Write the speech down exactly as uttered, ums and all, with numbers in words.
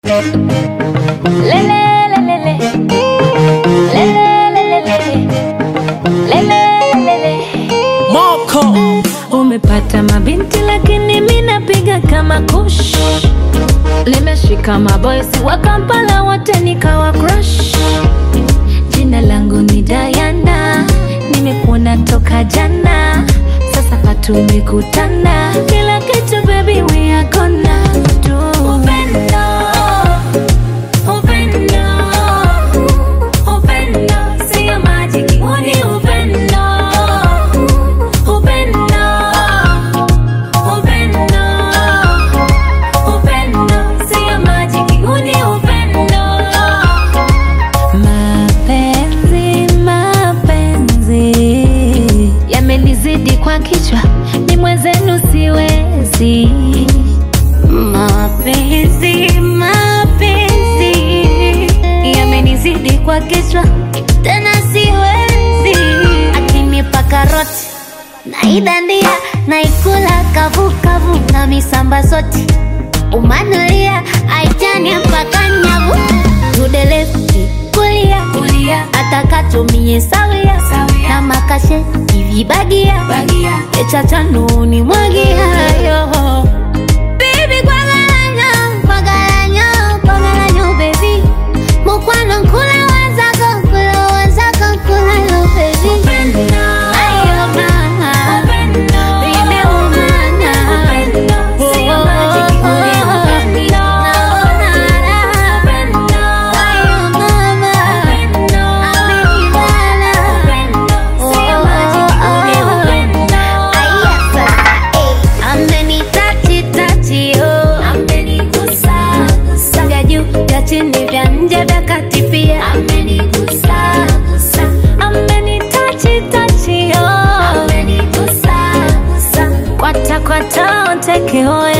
Moko umepata mabinti lakini mimi napiga kama kush. Nimeshika maboys wa Kampala wote nikawa crush. Jina langu ni Diana, nimekuona toka jana, sasa patumekutana. Kila kitu baby we are gonna do. Upendo, upendo, upendo, sio majiki, uni upendo. Upendo, upendo, upendo, sio majiki, uni upendo. Mapenzi, mapenzi yamenizidi kwa kichwa, ni mwenzenu siwezi. Mapenzi, mapenzi yamenizidi kwa kichwa, tena siwezi. Akinipa karoti naidandia, naikula kavu kavu na misamba zote. Umanulia aitania mpaka nyavu. Tude lefti kulia kulia, atakatumie sawia na makashe hivi bagia bagia, echa chanuni mwagia yo. Baby kwa galanyo, kwa galanyo, kwa galanyo baby. Mukwano nkula wazako, kula wazako, kula yo baby. Upendo, ayo mama, upendo, baby umana, upendo, siyo majiki, uni upendo. Naonara, upendo, ayo mama, upendo, amenibala, upendo, siyo majiki, uni upendo. Aya sasa, eh, amenitachi tachi yo, amenigusa gusa, vya juu vya chini vya nje vya kati pia, amenigusa gusa, amenitachi tachi yo, amenigusa gusa, kwata kwata take away.